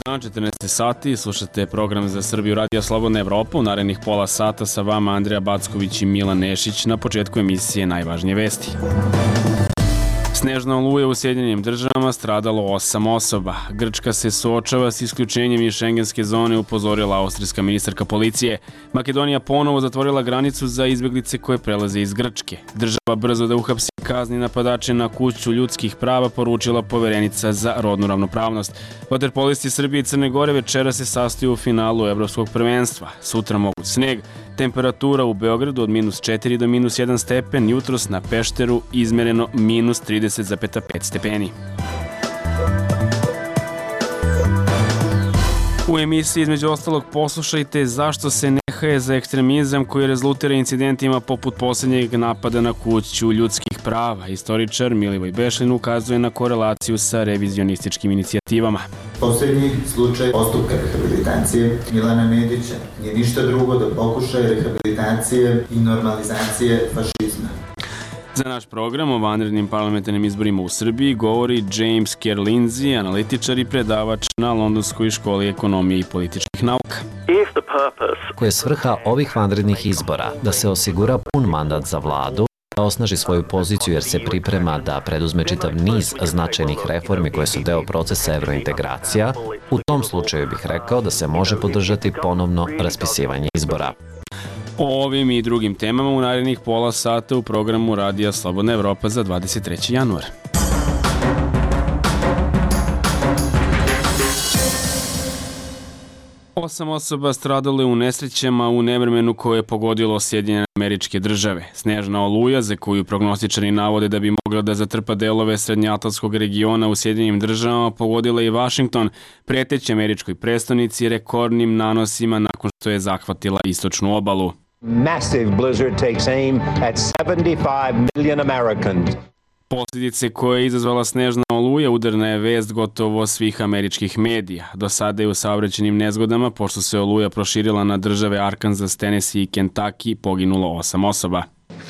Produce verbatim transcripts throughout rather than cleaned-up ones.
dan, četrnaest sati, slušate program za Srbiju Radio Slobodna Evropa. U narednih pola sata sa vama Andrija Backović i Milan Nešić. Na početku emisije najvažnije vesti. Snežna oluja u Sjedinjenim državama, stradalo osam osoba. Grčka se suočava s isključenjem iz šengenske zone, upozorila austrijska ministarka policije. Makedonija ponovo zatvorila granicu za izbjeglice koje prelaze iz Grčke. Država brzo da uhapsi kazni napadače na kuću ljudskih prava, poručila poverenica za rodnu ravnopravnost. Vaterpolisti Srbije i Crne Gore večera se sastaju u finalu evropskog prvenstva. Sutra moguć sneg. Temperatura u Beogradu od minus četiri do minus jedan stepen, jutros na Pešteru izmereno minus trideset zarez pet stepeni. U emisiji između ostalog poslušajte zašto se nehaje za ekstremizam koji rezultira incidentima poput posljednjeg napada na kuću ljudskih prava. Istoričar Milivoj Bešlin ukazuje na korelaciju sa revizionističkim inicijativama. Posljednji slučaj postupka rehabilitacije Milana Nedića je ništa drugo do pokušaja rehabilitacije i normalizacije fašizma. Za naš program o vanrednim parlamentarnim izborima u Srbiji govori James Kerr Lindsay, analitičar i predavač na Londonskoj školi ekonomije i političkih nauka. Koja je svrha ovih vanrednih izbora? Da se osigura pun mandat za vladu, da osnaži svoju poziciju jer se priprema da preduzme čitav niz značajnih reformi koje su deo procesa evrointegracija. U tom slučaju bih rekao da se može podržati ponovno raspisivanje izbora. O ovim i drugim temama u narednih pola sata u programu Radija Slobodna Evropa za dvadeset treći januar. Osam osoba stradale u nesrećama u nevremenu koje je pogodilo Sjedinjene Američke Države. Snežna oluja, za koju prognostičari navode da bi mogla da zatrpa delove srednjoatlantskog regiona u Sjedinjenim Državama, pogodila i Vašington, preteći američkoj prestonici rekordnim nanosima nakon što je zahvatila istočnu obalu. Massive blizzard takes aim at seventy-five million Americans. Posljedice koje je izazvala snežna oluja udarna je vest gotovo svih američkih medija. Do sada je u saobraćajnim nezgodama, pošto se oluja proširila na države Arkansas, Tennessee i Kentucky, poginulo osam osoba.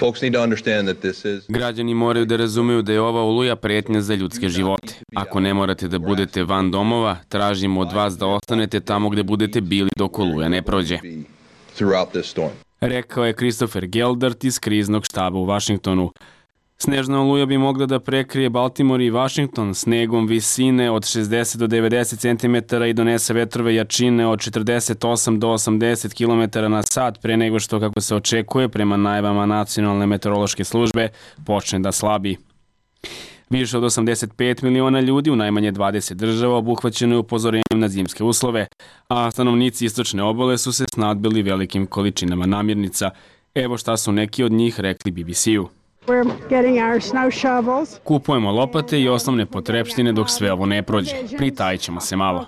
Građani moraju da razumeju da je ova oluja pretnja za ljudske živote. Ako ne morate da budete van domova, tražimo od vas da ostanete tamo gde budete bili dok oluja ne prođe. Rekao je Christopher Geldart iz kriznog štaba u Vašingtonu. Snežna oluja bi mogla da prekrije Baltimore i Washington snegom visine od šezdeset do devedeset centimetara i donese vetrove jačine od četrdeset osam do osamdeset kilometara na sat pre nego što, kako se očekuje, prema najavama Nacionalne meteorološke službe, počne da slabi. Više od osamdeset pet miliona ljudi u najmanje dvadeset država obuhvaćeno je upozorenjem na zimske uslove, a stanovnici istočne obale su se snadbili velikim količinama namirnica. Evo šta su neki od njih rekli B B C-u. Kupujemo lopate i osnovne potrepštine dok sve ovo ne prođe. Pritajit ćemo se malo.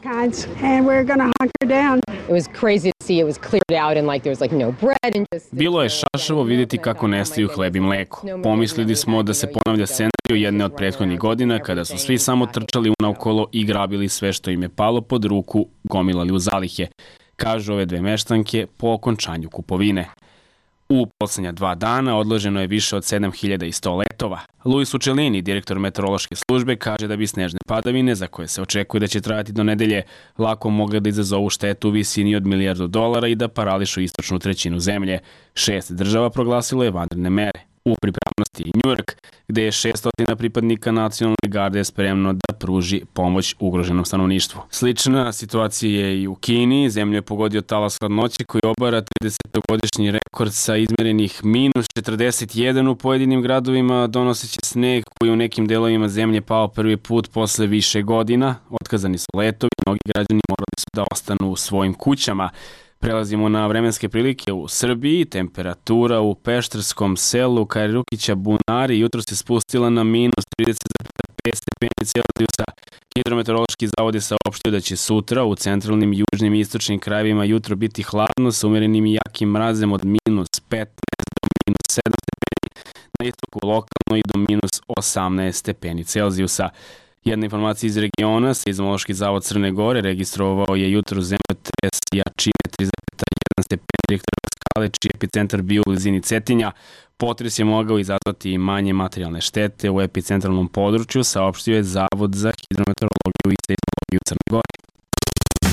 Bilo je šašavo vidjeti kako nestaju hleb i mleko. Pomislili smo da se ponavlja scenario jedne od prethodnih godina kada su svi samo trčali unaokolo i grabili sve što im je palo pod ruku, gomilali u zalihe, kažu ove dve meštanke po okončanju kupovine. U poslednja dva dana odloženo je više od sedam hiljada sto letova. Luis Ucellini, direktor meteorološke službe, kaže da bi snežne padavine, za koje se očekuje da će trajati do nedelje, lako mogle da izazovu štetu u visini od milijardu dolara i da parališu istočnu trećinu zemlje. Šest država proglasilo je vanredne mere. U pripravnosti i Njujork, gde je šesto pripadnika nacionalne garde spremno da pruži pomoć ugroženom stanovništvu. Slična situacija je i u Kini. Zemlju je pogodio talas hladnoće koji obara tridesetogodišnji rekord sa izmerenih minus četrdeset jedan u pojedinim gradovima, donoseći sneg koji u nekim delovima zemlje pao prvi put posle više godina. Otkazani su letovi, mnogi građani morali su da ostanu u svojim kućama. Prelazimo na vremenske prilike u Srbiji. Temperatura u pešterskom selu Kajrukića Bunari jutro se spustila na minus trideset zarez pet stepeni Celzijusa. Hidrometeorološki zavod je saopštio da će sutra u centralnim, južnim i istočnim krajevima jutro biti hladno sa umerenim i jakim mrazem od minus petnaest do minus sedam stepeni, na istoku lokalno i do minus osamnaest stepeni Celzijusa. Jedna informacija iz regiona, Seizmološki zavod Crne Gore registrovao je jutro zemljotres jačine tri zarez jedan stepeni Richterove skale, čiji epicentar bio u blizini Cetinja. Potres je mogao izazvati i manje materijalne štete u epicentralnom području, saopštio je Zavod za hidrometeorologiju i seizmologiju Crne Gore.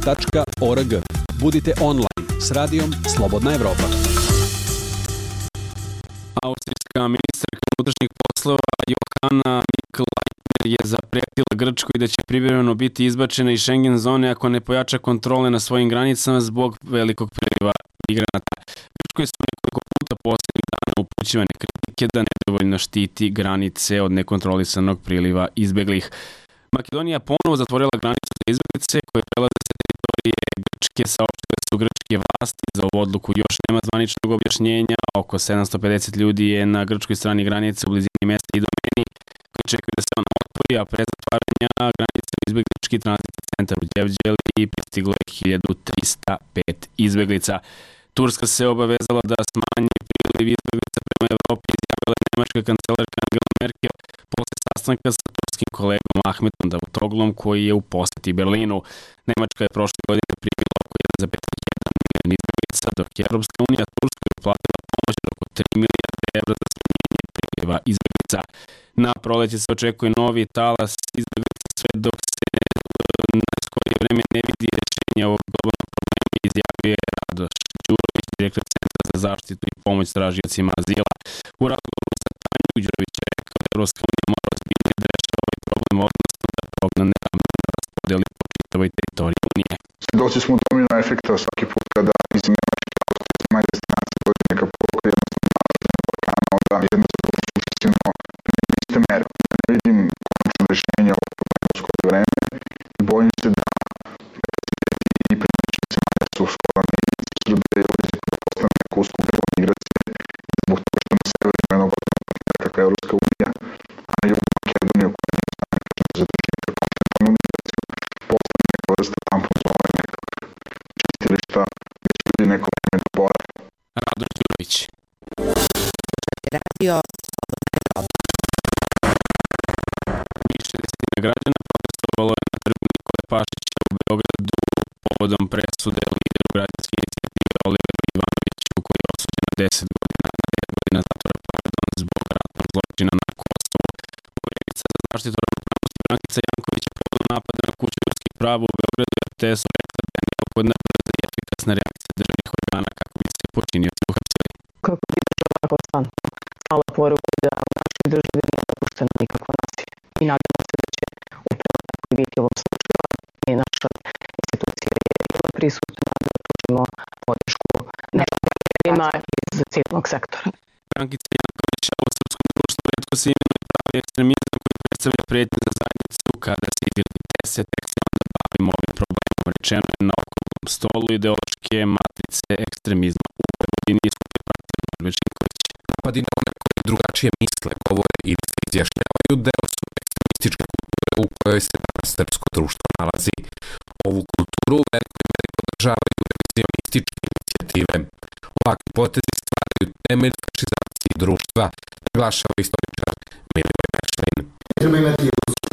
tačka org. Budite online s radijom Slobodna Evropa. Austrijska ministarka unutrašnjih poslova Johanna Mikl-Leitner je zapretila Grčkoj da će privremeno biti izbačena iz Schengen zone ako ne pojača kontrole na svojim granicama zbog velikog priliva migranata. Grčkoj su nekoliko puta poslednjih dana upućivane kritike da nedovoljno štiti granice od nekontrolisanog priliva izbeglih. Makedonija ponovo zatvorila granicu za izbeglice koje prelaze sa teritorije Grčke, saopštile su grčke vlasti. Za ovu odluku još nema zvaničnog objašnjenja. Oko sedamsto pedeset ljudi je na grčkoj strani granice u blizini mesta Idomeni koji čekaju da se ona otvori, a pre zatvaranja granice u izbeglički tranzitni centar u Đevđeli pristiglo je hiljadu trista pet izbeglica. Turska se obavezala da smanji priliv izbeglica prema Evropi, izjavila nemačka kancelarka Angela Merkel posle sastanka sa turskim kolegom Ahmetom Davutoglom koji je u poseti Berlinu. Nemačka je prošle godine primila oko jedan zarez jedan milion izbeglica, dok je Evropska unija Turskoj uplatila pomoć od oko tri milijarde evra za smanjenje priliva izbeglica. Na proleće se očekuje novi talas izbeglica sve dok se na skorije vreme ne vidi rešenje ovog globalnog problema, izjavio je Radoš Đurović, direktor Centra za zaštitu i pomoć tražiocima azila. U razgovoru sa Tanju Đurović je rekao da Evropska unija mora ozbiljnije da reši ovaj problem, odnosno da prognane ravnomjerno raspodeli po čitavoj teritoriji Unije. Svedoci smo domino efekta svaki put kada iz Nemačke, Austrije, zemalja destinacije dođe neka poruka jednostavno na Balkana, onda jednostavno suštinsko primjenjuju iste mere. Ja ne vidim konačno rešenje ovog problema u skoro vreme i bojim se da kapaciteti i prenoćnih zemalja su skoro na ivici Srbije i ovdje će to postane neko usko grlo migracije zbog toga što na severu ima jednog odnog partnera kakva je Evropska unija, a na jugu Makedoniju koja nije u stanju kažem da zadrži kontinentalnu migraciju postane neka vrsta tampon zone, nekog čistilišta gdje će ljudi neko vreme da bore. Radoš Đurović. Radio Više desetina građana protestovalo je na trgu Nikole Pašića u Beogradu povodom presude lideru građanske inicijative Oliveru Ivanoviću koji je osuđen na deset godina, na devet godina zatvora pardon, zbog ratnog zločina na Kosovu. Poverenica za zaštitu ravnopravnosti Brankica Janković je povodom napada na kuću ljudskih prava u Beogradu i R T S-u rekla da je neophodna brza i efikasna reakcija državnih organa kako bi se počinioci uhapsili. Kako bi država konstantno slala poruku da u našoj državi nije dopušteno nikakvo nasilje. I nadamo se da će upravo tako i biti u ovom slučaju. I naša institucija je bila prisutna da pružimo podršku nekomerima iz civilnog sektora. Brankica Janković, ovo srpskom društvu retko se imenuje pravi ekstremizam koji predstavlja prijetnju za zajednicu. Kada se izgradi deset, tek se onda bavimo ovim problemom. Rečeno je na okruglom stolu ideološke matrice ekstremizma u Vojvodini iskupe partije Norvečinković. Napadi na one koje drugačije misle, govore ili se izjašnjavaju deo su ekstremističke kulture u kojoj se danas srpsko društvo nalazi. Ovu kulturu u velikoj meri podržavaju revizionističke inicijative. Ovakvi potezi stvaraju temelj fašizaciji društva, naglašava istoričar Milivoj Bešlin. Treba imati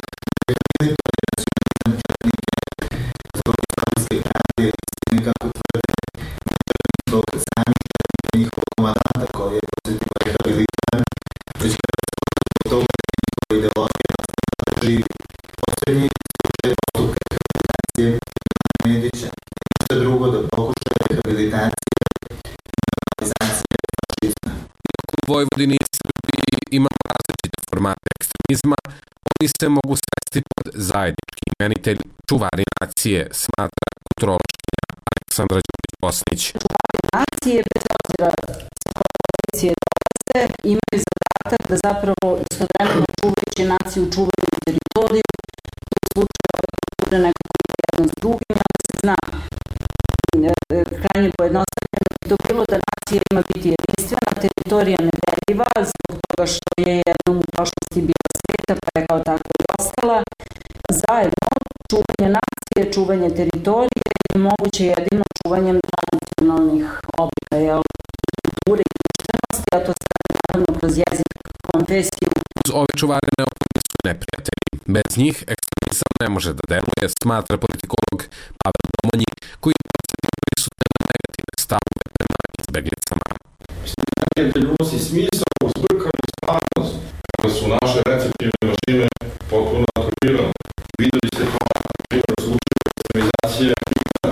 nekako tvrde zbog samih njihovog komandanta koji je pozitivno rehabilitiran, već kada je zbog toga njihova ideologija nastavila da živi. Poslednji slučaj postupka rehabilitacije Milana Nedića je ništa drugo da pokuša rehabilitacije i normalizacije fašizma. U Vojvodini i Srbiji imamo različite formate ekstremizma, oni se mogu svesti pod zajednički imenitelj čuvari nacije, smatra kulturološkinja Aleksandra Đurić-Bosnić. Čuvari nacije, bez obzira sa koje pozicije dolaze, imaju zadatak da zapravo istovremeno čuvajući naciju, čuvaju teritoriju, u slučaju ove kulture nekako jedno s drugim, ali se zna krajnje pojednostavljeno bi to bilo da nacija ima biti jedinstvena, teritorija nedeljiva, zbog toga što je jednom u prošlosti bila sveta, pa je kao tako i ostala. Zajedno, čuvanje nacije, čuvanje teritorije je moguće jedino čuvanjem tradicionalnih oblika, jel, kulture i društvenosti, a to se naravno kroz jezik, konfesiju. Uz ove čuvare neophodni su neprijatelji. Bez njih ekstremizam ne može da deluje, smatra politikolog Pavel Domonji, koji je poslednji prisutan na negativne stavove prema izbeglicama. Neprijatelj unosi smisao u zbrkanu stvarnost, kada su naše receptivne mašine potpuno aktivirane. Videli ste to na primjer slučaju ekstremizacije Kipra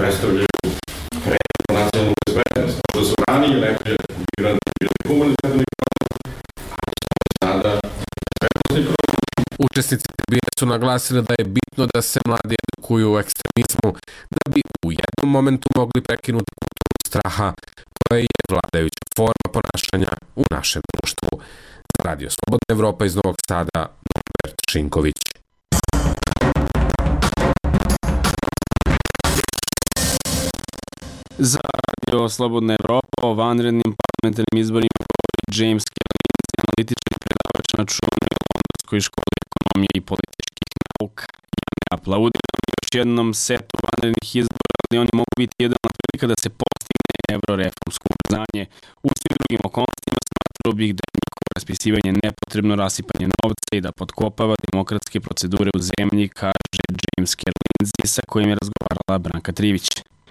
predstavljaju pretnju po nacionalnu bezbednost. Možda su ranije nekde migranti bili humanitarni problem, ali smo sada svetlosni problem. Učesnici tribine su naglasili da je bitno da se mladi edukuju u ekstremizmu, da bi u jednom momentu mogli prekinuti kulturu straha koja je vladajuća forma ponašanja u našem društvu. Za Radio Slobodna Evropa iz Novog Sada, Norbert Šinković. Za Radio Slobodna Evropa o vanrednim parlamentarnim izborima govori James Kellins, analitičar i predavač na čuvenoj Londonskoj školi ekonomije i političkih nauka. Ja ne aplaudiram još jednom setu vanrednih izbora, ali oni mogu biti jedna prilika da se postigne evroreformsko ubrzanje. U svim drugim okolnostima smatrao bih da je njihovo raspisivanje nepotrebno rasipanje novca i da potkopava demokratske procedure u zemlji, kaže James Kellins, sa kojim je razgovarala Branka Trivić.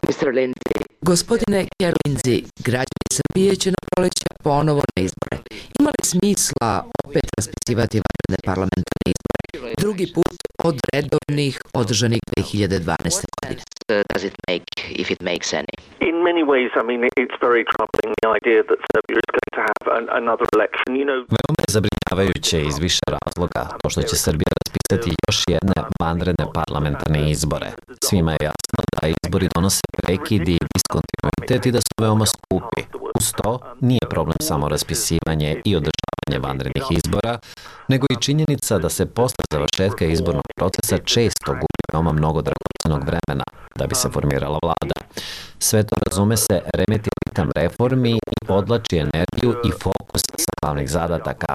Gospodine Kerlinzi, građani Srbije će na proleće ponovo na izbore. Ima li smisla opet raspisivati vanredne parlamentarne izbore? Drugi put od redovnih održanih dve hiljade dvanaeste. godine. Does it make, if it makes any? In many ways, I mean, it's very troubling, the idea that Serbia is going to have an, another election, you know. Veoma je zabrinjavajuće iz više razloga to što će Srbija raspisati još jedne vanredne parlamentarne izbore. Svima je jasno da izbori donose prekid i diskontinuitet i da su veoma skupi. Uz to nije problem samo raspisivanje i održavanje vanrednih izbora, nego i činjenica da se posle završetka izbornog procesa često gubi veoma mnogo dragocenog vremena da bi se formirala vlada. Sve to, razume se, remeti ritam reformi i podlači energiju i fokus sa glavnih zadataka.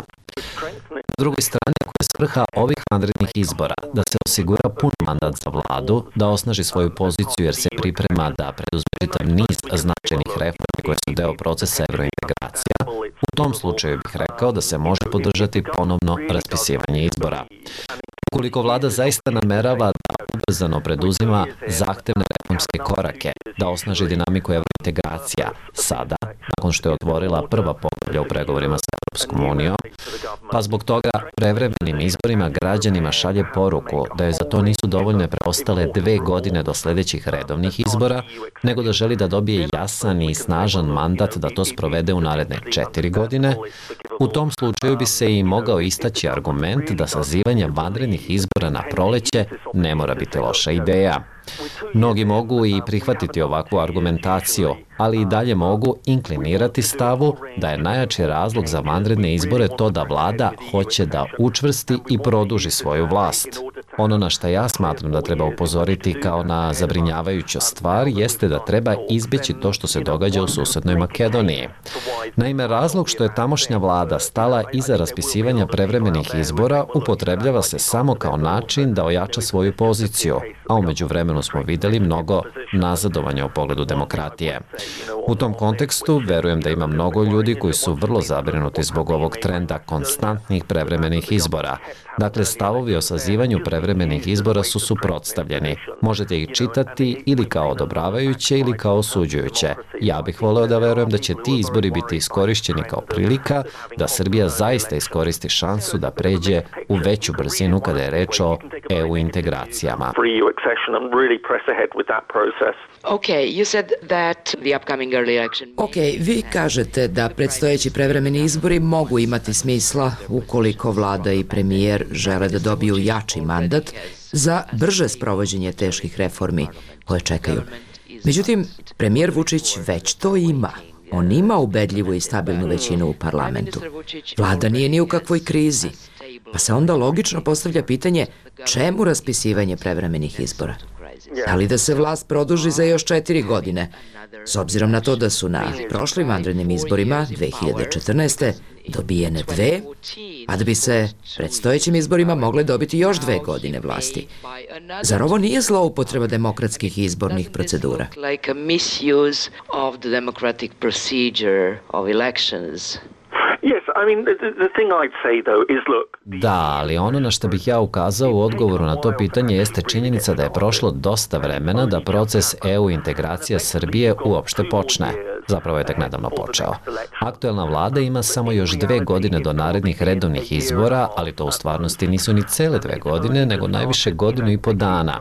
Na drugoj strani, ako je svrha ovih vanrednih izbora da se osigura pun mandat za vladu, da osnaži svoju poziciju jer se priprema da preduzme čitav niz značajnih reformi koje su deo procesa evrointegracija, u tom slučaju bih rekao da se može podržati ponovno raspisivanje izbora. Ukoliko vlada zaista namerava da ubrzano preduzima zahtevne reformske korake, da osnaži dinamiku evrointegracija, sada, nakon što je otvorila prva poglavlja u pregovorima sa Europskom unijom, pa zbog toga prevremenim izborima građanima šalje poruku da je za to nisu dovoljne preostale dve godine do sledećih redovnih izbora, nego da želi da dobije jasan i snažan mandat da to sprovede u naredne četiri godine, u tom slučaju bi se i mogao istaći argument da sazivanje vanrednih izbora na proleće ne mora biti loša ideja. Mnogi mogu i prihvatiti ovakvu argumentaciju, ali i dalje mogu inklinirati stavu da je najjači razlog za vanredne izbore to da vlada hoće da učvrsti i produži svoju vlast. Ono na šta ja smatram da treba upozoriti kao na zabrinjavajuću stvar jeste da treba izbeći to što se događa u susednoj Makedoniji. Naime, razlog što je tamošnja vlada stala iza raspisivanja prevremenih izbora upotrebljava se samo kao način da ojača svoju poziciju, a umeđu vremenu smo videli mnogo nazadovanja u pogledu demokratije. U tom kontekstu verujem da ima mnogo ljudi koji su vrlo zabrinuti zbog ovog trenda konstantnih prevremenih izbora. Dakle, stavovi o sazivanju prevremenih izbora su suprotstavljeni. Možete ih čitati ili kao odobravajuće ili kao osuđujuće. Ja bih voleo da verujem da će ti izbori biti iskorišćeni kao prilika da Srbija zaista iskoristi šansu da pređe u veću brzinu kada je reč o E U integracijama. Ok, vi kažete da predstojeći prevremeni izbori mogu imati smisla ukoliko vlada i premijer žele da dobiju jači mandat za brže sprovođenje teških reformi koje čekaju. Međutim, premijer Vučić već to ima. On ima ubedljivu i stabilnu većinu u parlamentu. Vlada nije ni u kakvoj krizi. Pa se onda logično postavlja pitanje čemu raspisivanje prevremenih izbora? Da li da se vlast produži za još četiri godine, s obzirom na to da su na prošlim vanrednim izborima dve hiljade četrnaeste. dobijene dve, a da bi se predstojećim izborima mogle dobiti još dve godine vlasti. Zar ovo nije zloupotreba demokratskih izbornih procedura? Da, ali ono na što bih ja ukazao u odgovoru na to pitanje jeste činjenica da je prošlo dosta vremena da proces E U integracija Srbije uopšte počne. Zapravo je tek nedavno počeo. Aktuelna vlada ima samo još dve godine do narednih redovnih izbora, ali to u stvarnosti nisu ni cele dve godine, nego najviše godinu i po dana.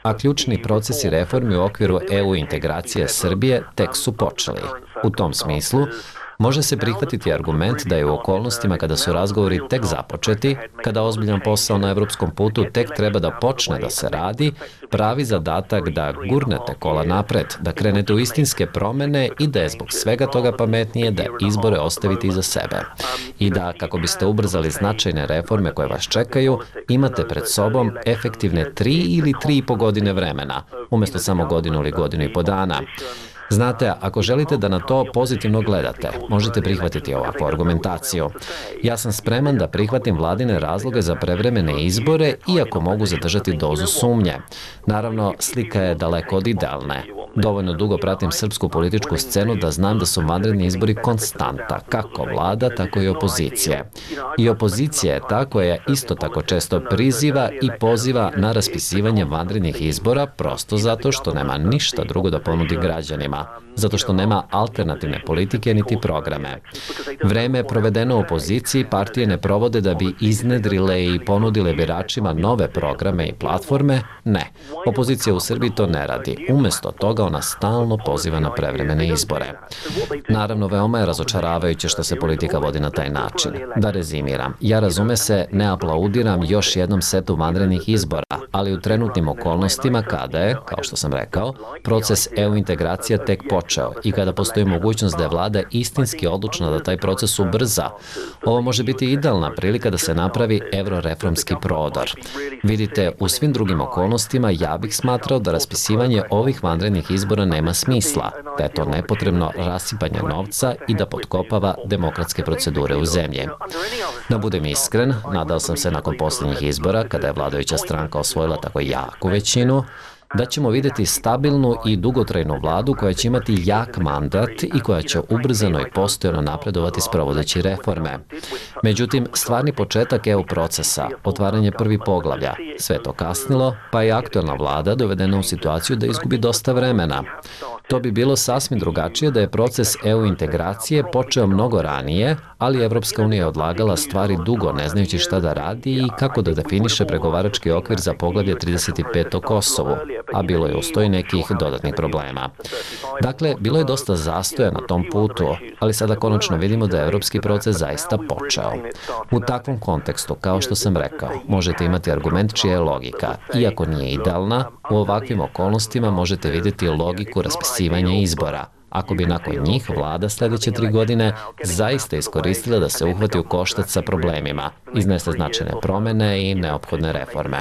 a ključni procesi reformi u okviru E U integracije Srbije tek su počeli. U tom smislu, može se prihvatiti argument da je u okolnostima kada su razgovori tek započeti, kada ozbiljan posao na evropskom putu tek treba da počne da se radi, pravi zadatak da gurnete kola napred, da krenete u istinske promene i da je zbog svega toga pametnije da izbore ostavite iza sebe. I da, kako biste ubrzali značajne reforme koje vas čekaju, imate pred sobom efektivne tri ili tri i po godine vremena, umjesto samo godinu ili godinu i po dana. Znate, ako želite da na to pozitivno gledate, možete prihvatiti ovakvu argumentaciju. Ja sam spreman da prihvatim vladine razloge za prevremene izbore, iako mogu zadržati dozu sumnje. Naravno, slika je daleko od idealne. Dovoljno dugo pratim srpsku političku scenu da znam da su vanredni izbori konstanta, kako vlada, tako i opozicije. I opozicija je ta koja isto tako često priziva i poziva na raspisivanje vanrednih izbora prosto zato što nema ništa drugo da ponudi građanima, zato što nema alternativne politike niti programe. Vreme je provedeno u opoziciji, partije ne provode da bi iznedrile i ponudile biračima nove programe i platforme, ne. Opozicija u Srbiji to ne radi. Umjesto toga ona stalno poziva na prevremene izbore. Naravno, veoma je razočaravajuće što se politika vodi na taj način. Da rezimiram, ja razume se, ne aplaudiram još jednom setu vanrednih izbora, ali u trenutnim okolnostima kada je, kao što sam rekao, proces E U integracija tek počeo i kada postoji mogućnost da je vlada istinski odlučna da taj proces ubrza, ovo može biti idealna prilika da se napravi evroreformski prodor. Vidite, u svim drugim okolnostima ja bih smatrao da raspisivanje ovih vanrednih izbora nema smisla, da je to nepotrebno rasipanje novca i da potkopava demokratske procedure u zemlji. Da budem iskren, nadao sam se nakon posljednjih izbora, kada je vladajuća stranka osvojila tako jaku većinu, da ćemo vidjeti stabilnu i dugotrajnu vladu koja će imati jak mandat i koja će ubrzano i postojano napredovati sprovodeći reforme. Međutim, stvarni početak E U procesa, otvaranje prvi poglavlja, sve to kasnilo, pa je aktuelna vlada dovedena u situaciju da izgubi dosta vremena. To bi bilo sasvim drugačije da je proces E U integracije počeo mnogo ranije, ali Evropska unija je odlagala stvari dugo, ne znajući šta da radi i kako da definiše pregovarački okvir za poglavlje trideset pet o Kosovu, a bilo je ustoji nekih dodatnih problema. Dakle, bilo je dosta zastoja na tom putu, ali sada konačno vidimo da je evropski proces zaista počeo. U takvom kontekstu, kao što sam rekao, možete imati argument čija je logika. Iako nije idealna, u ovakvim okolnostima možete vidjeti logiku raspisivanja izbora, ako bi nakon njih vlada sljedeće tri godine zaista iskoristila da se uhvati u koštac sa problemima, iznese značajne promene i neophodne reforme.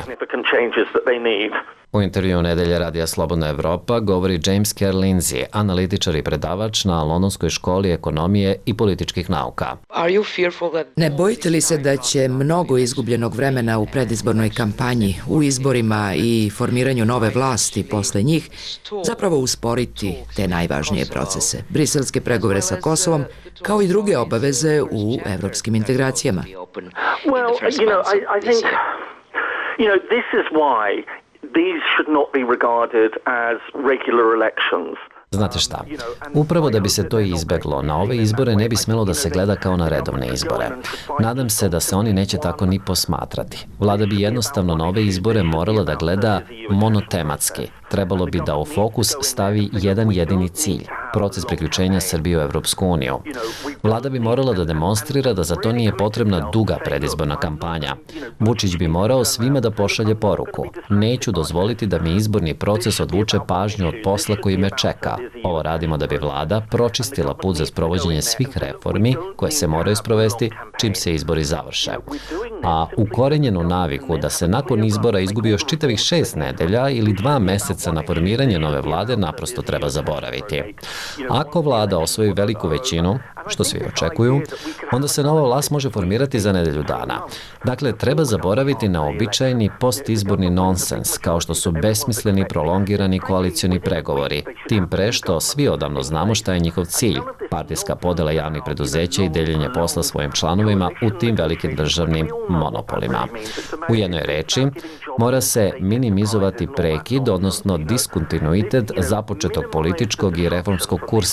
U intervju nedelje Radija Slobodna Evropa govori James Kerr Lindsay, analitičar i predavač na Londonskoj školi ekonomije i političkih nauka. Ne bojite li se da će mnogo izgubljenog vremena u predizbornoj kampanji, u izborima i formiranju nove vlasti posle njih zapravo usporiti te najvažnije procese, briselske pregovore sa Kosovom, kao i druge obaveze u evropskim integracijama? Well, you know, I, I think, you know, this is why these should not be regarded as regular elections. Znate šta, upravo da bi se to izbeglo, na ove izbore ne bi smelo da se gleda kao na redovne izbore. Nadam se da se oni neće tako ni posmatrati. Vlada bi jednostavno na ove izbore morala da gleda monotematski. Trebalo bi da u fokus stavi jedan jedini cilj, proces priključenja Srbije u Evropsku uniju. Vlada bi morala da demonstrira da za to nije potrebna duga predizborna kampanja. Vučić bi morao svima da pošalje poruku. Neću dozvoliti da mi izborni proces odvuče pažnju od posla koji me čeka. Ovo radimo da bi vlada pročistila put za sprovođenje svih reformi koje se moraju sprovesti čim se izbori završe. A ukorenjenu naviku da se nakon izbora izgubi još čitavih šest nedelja ili dva meseca na formiranje nove vlade naprosto treba zaboraviti. Ako vlada osvoji veliku većinu, što svi očekuju, onda se nova vlast može formirati za nedelju dana. Dakle, treba zaboraviti na običajni postizborni nonsens, kao što su besmisleni prolongirani koalicioni pregovori, tim pre što svi odavno znamo šta je njihov cilj, partijska podela javnih preduzeća i deljenje posla svojim članovima u tim velikim državnim monopolima. U jednoj reči, mora se minimizovati prekid, odnosno diskontinuitet započetog političkog i reformskog kursa,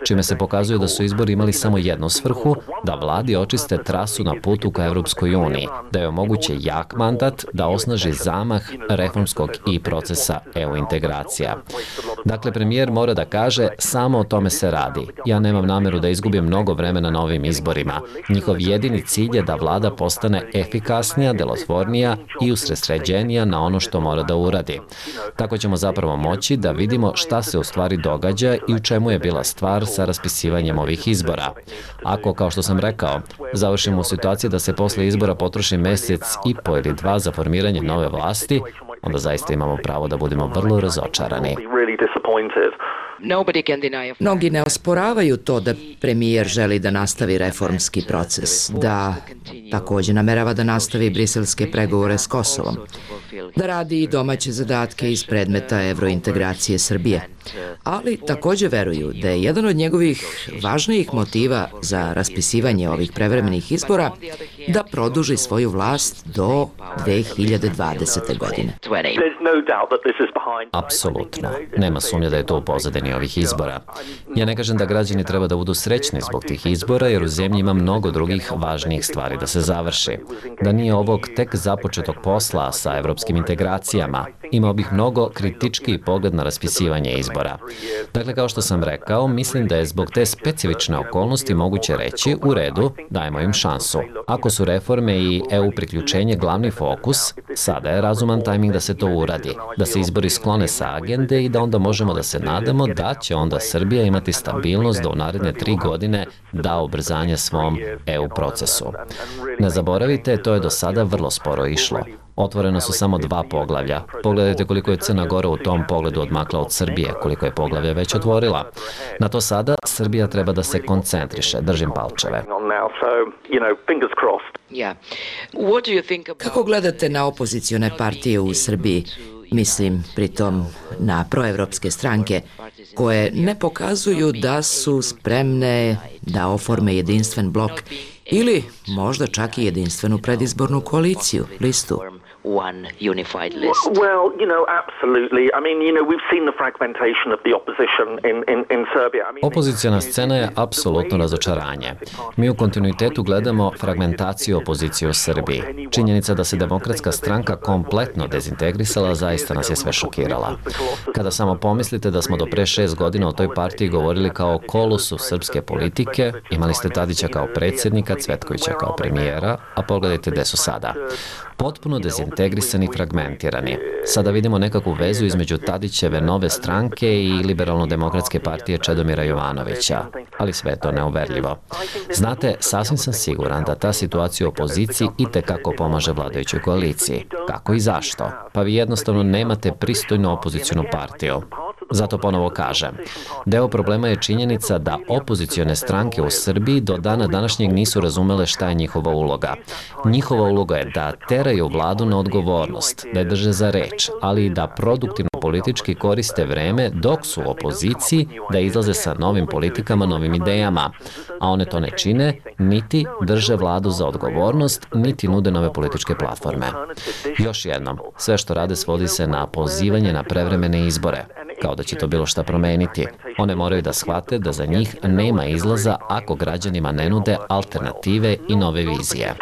čime se pokazuje da su izbori imali samo jednu svrhu, da vladi očiste trasu na putu ka Evropskoj uniji, da je omoguće jak mandat, da osnaži zamah reformskog i procesa E U integracija. Dakle, premijer mora da kaže, samo o tome se radi. Ja nemam nameru da izgubim mnogo vremena na ovim izborima. Njihov jedini cilj je da vlada postane efikasnija, delotvornija i usredsređenija na ono što mora da uradi. Tako ćemo zapravo moći da vidimo šta se u stvari događa i u čemu je bila stvar sa raspisivanjem ovih izbora. Ako, kao što sam rekao, završimo u situaciji da se posle izbora potroši mesec i po ili dva za formiranje nove vlasti, onda zaista imamo pravo da budemo vrlo razočarani. Mnogi ne osporavaju to da premijer želi da nastavi reformski proces, da takođe namerava da nastavi briselske pregovore s Kosovom, da radi i domaće zadatke iz predmeta evrointegracije Srbije, ali takođe veruju da je jedan od njegovih važnijih motiva za raspisivanje ovih prevremenih izbora da produži svoju vlast do dve hiljade dvadesete. godine. Apsolutno. Nema sumnje da je to u pozadini ovih izbora. Ja ne kažem da građani treba da budu srećni zbog tih izbora, jer u zemlji ima mnogo drugih važnijih stvari da se završi. Da nije ovog tek započetog posla sa evropskim integracijama, imao bih mnogo kritički pogled na raspisivanje izbora. Dakle, kao što sam rekao, mislim da je zbog te specifične okolnosti moguće reći, u redu, dajemo im šansu. Ako su reforme i E U priključenje glavni fokus, sada je razuman tajming da se to uradi, da se izbori sklone sa agende i da onda možemo da se nadamo da će onda Srbija imati stabilnost da u naredne tri godine da ubrzanje svom E U procesu. Ne zaboravite, to je do sada vrlo sporo išlo. Otvoreno su samo dva poglavlja. Pogledajte koliko je Crna Gora u tom pogledu odmakla od Srbije, koliko je poglavlja već otvorila. Na to sada Srbija treba da se koncentriše, držim palčeve. Kako gledate na opozicione partije u Srbiji? Mislim, pritom, na proevropske stranke, koje ne pokazuju da su spremne da oforme jedinstven blok ili možda čak i jedinstvenu predizbornu koaliciju, listu. one unified list. Well, you know, absolutely. I mean, you know, we've seen the fragmentation of the opposition in, in, in Serbia. I mean, Opozicijona scena je apsolutno razočaranje. Mi u kontinuitetu gledamo fragmentaciju opozicije u Srbiji. Činjenica da se Demokratska stranka kompletno dezintegrisala zaista nas je sve šokirala. Kada samo pomislite da smo do pre šest godina o toj partiji govorili kao kolosu srpske politike, imali ste Tadića kao predsjednika, Cvetkovića kao premijera, a pogledajte gde su sada. Potpuno dezintegrisani, fragmentirani. Sada vidimo nekakvu vezu između Tadićeve nove stranke i liberalno-demokratske partije Čedomira Jovanovića, ali sve je to neuverljivo. Znate, sasvim sam siguran da ta situacija u opoziciji itekako pomaže vladajućoj koaliciji. Kako i zašto? Pa vi jednostavno nemate pristojnu opozicijonu partiju. Zato ponovo kažem, deo problema je činjenica da opozicione stranke u Srbiji do dana današnjeg nisu razumele šta je njihova uloga. Njihova uloga je da teraju vladu na odgovornost, da je drže za reč, ali i da produktivno politički koriste vreme dok su u opoziciji, da izlaze sa novim politikama, novim idejama, a one to ne čine, niti drže vladu za odgovornost, niti nude nove političke platforme. Još jednom, sve što rade svodi se na pozivanje na prevremene izbore, kao da će to bilo šta promeniti. One moraju da shvate da za njih nema izlaza ako građanima ne nude alternative i nove vizije.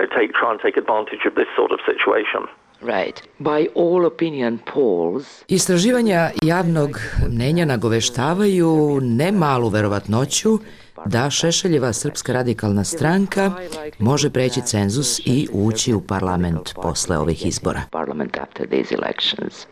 Right. By all opinion polls, Istraživanja javnog mnenja nagoveštavaju ne malu verovatnoću da Šešeljeva Srpska radikalna stranka može preći cenzus i ući u parlament posle ovih izbora. parliament after these elections.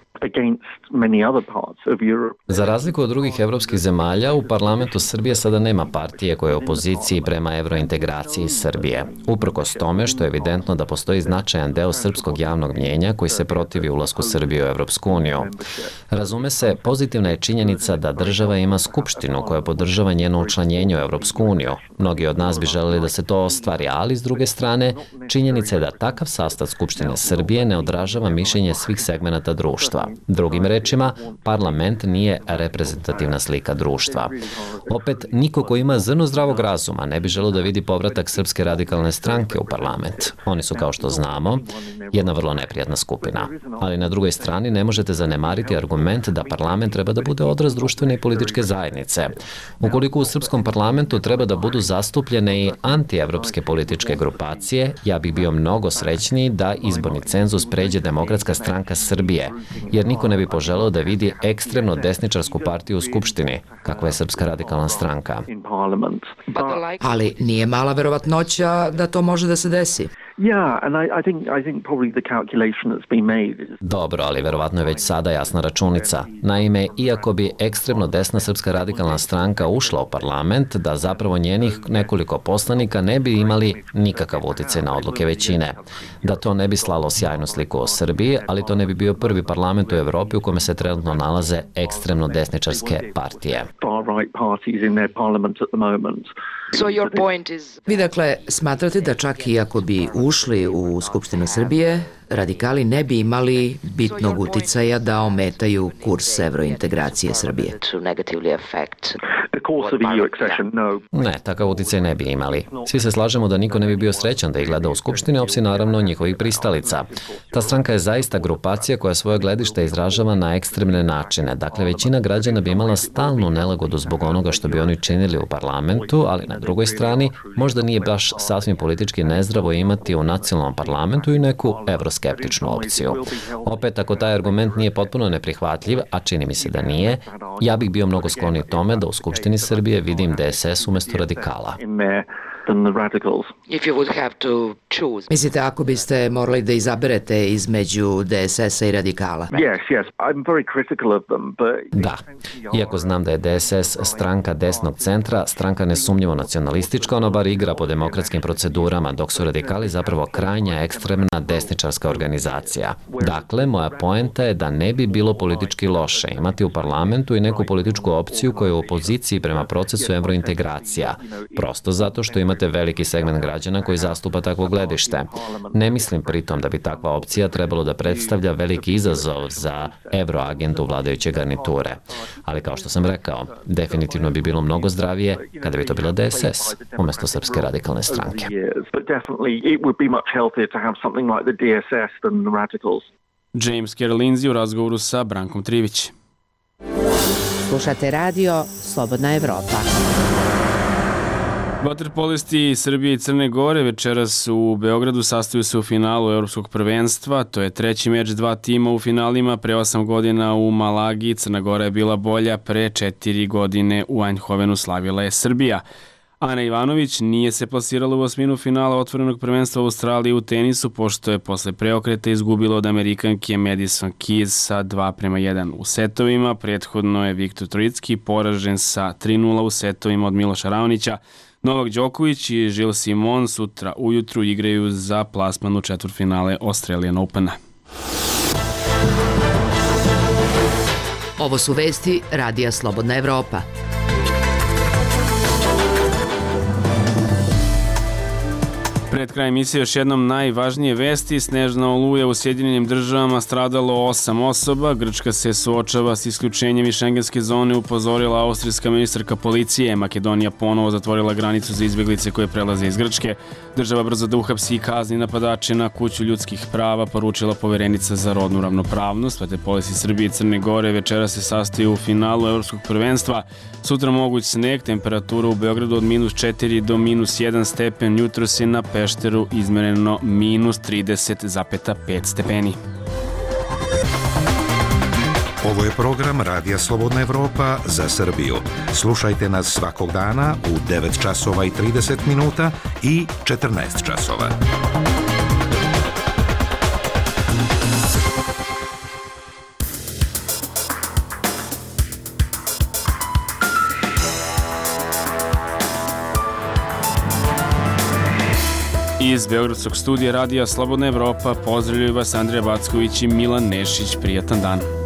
Za razliku od drugih evropskih zemalja, u parlamentu Srbije sada nema partije koje je u opoziciji prema evrointegraciji Srbije. Uprkos tome što je evidentno da postoji značajan deo srpskog javnog mnjenja koji se protivi ulasku Srbije u Evropsku uniju. Razume se, pozitivna je činjenica da država ima skupštinu koja podržava njeno učlanjenje u Evropsku uniju. Mnogi od nas bi želeli da se to ostvari, ali s druge strane, činjenica je da takav sastav Skupštine Srbije ne odražava mišljenje svih segmenata društva. Drugim rečima, parlament nije reprezentativna slika društva. Opet, niko ko ima zrno zdravog razuma ne bi želeo da vidi povratak Srpske radikalne stranke u parlament. Oni su, kao što znamo, jedna vrlo neprijatna skupina. Ali na drugoj strani ne možete zanemariti argument da parlament treba da bude odraz društvene i političke zajednice. Ukoliko u srpskom parlamentu treba da budu zastupljene i antievropske političke grupacije, ja bih bio mnogo srećniji da izborni cenzus pređe Demokratska stranka Srbije, jer niko ne bi poželeo da vidi ekstremno desničarsku partiju u Skupštini, kakva je Srpska radikalna stranka. Ali nije mala verovatnoća da to može da se desi. Dobro, ali verovatno je već sada jasna računica. Naime, iako bi ekstremno desna Srpska radikalna stranka ušla u parlament, da zapravo njenih nekoliko poslanika ne bi imali nikakav uticaj na odluke većine. Da to ne bi slalo sjajnu sliku o Srbiji, ali to ne bi bio prvi parlament u Evropi u kome se trenutno nalaze ekstremno desničarske partije. So your point is... Vi dakle smatrate da čak i ako bi ušli u Skupštinu Srbije, radikali ne bi imali bitnog uticaja da ometaju kurs evrointegracije Srbije? Ne, takav uticaj ne bi imali. Svi se slažemo da niko ne bi bio srećan da ih gleda u Skupštini, opsi naravno njihovih pristalica. Ta stranka je zaista grupacija koja svoje gledište izražava na ekstremne načine. Dakle, većina građana bi imala stalnu nelagodu zbog onoga što bi oni činili u parlamentu, ali na drugoj strani možda nije baš sasvim politički nezdravo imati u nacionalnom parlamentu i neku evroskeptičnu opciju. Opet, ako taj argument nije potpuno neprihvatljiv, a čini mi se da nije, ja bih bio mnogo skloniji tome da u Skupštini Srbije vidim D S S umjesto radikala. Mislite, ako biste morali da izaberete između D S S-a i radikala? Da. Iako znam da je D S S stranka desnog centra, stranka nesumnjivo nacionalistička, ona bar igra po demokratskim procedurama, dok su radikali zapravo krajnja ekstremna desničarska organizacija. Dakle, moja poenta je da ne bi bilo politički loše imati u parlamentu i neku političku opciju koja je u opoziciji prema procesu evrointegracija. Prosto zato što imate veliki segment građana koji zastupa takvo gledište. Ne mislim pritom da bi takva opcija trebalo da predstavlja veliki izazov za evroagendu vladajuće garniture. Ali kao što sam rekao, definitivno bi bilo mnogo zdravije kada bi to bila D S S umjesto Srpske radikalne stranke. James Carroll Lindsay u razgovoru sa Brankom Trivić. Slušate radio Slobodna Evropa. Vaterpolisti Srbije i Crne Gore večeras u Beogradu sastaju se u finalu Evropskog prvenstva. To je treći meč dva tima u finalima. Pre osam godina u Malagi Crna Gora je bila bolja, pre četiri godine u Eindhovenu slavila je Srbija. Ana Ivanović nije se plasirala u osminu finala otvorenog prvenstva u Australiji u tenisu, pošto je posle preokreta izgubila od Amerikanke Madison Keys sa dva prema jedan u setovima. Prethodno je Viktor Trojicki poražen sa tri nula u setovima od Miloša Raonića. Novak Đoković i Žil Simon sutra ujutru igraju za plasman u četvrtfinale Australian Opena. Ovo su vesti Radija Slobodna Evropa. Pred kraj emisije još jednom najvažnije vesti. Snežna oluja u Sjedinjenim državama, stradalo osam osoba. Grčka se suočava s isključenjem iz šengenske zone, upozorila austrijska ministarka policije. Makedonija ponovo zatvorila granicu za izbjeglice koje prelaze iz Grčke. Država brzo da uhapsi i kazni napadače na kuću ljudskih prava, poručila poverenica za rodnu ravnopravnost. Vaterpolisti Srbije i Crne Gore večera se sastaju u finalu Evropskog prvenstva. Sutra moguć sneg, temperatura u Beogradu od minus četiri do minus jedan stepen, jutros je na Pešteru izmereno minus trideset zarez pet stepeni. Ovo je program Radija Slobodna Evropa za Srbiju. Slušajte nas svakog dana u devet časova i trideset minuta i četrnaest časova. Iz Beogradskog studija Radija Slobodna Evropa pozdravljaju vas Andrija Backović i Milan Nešić. Prijatan dan.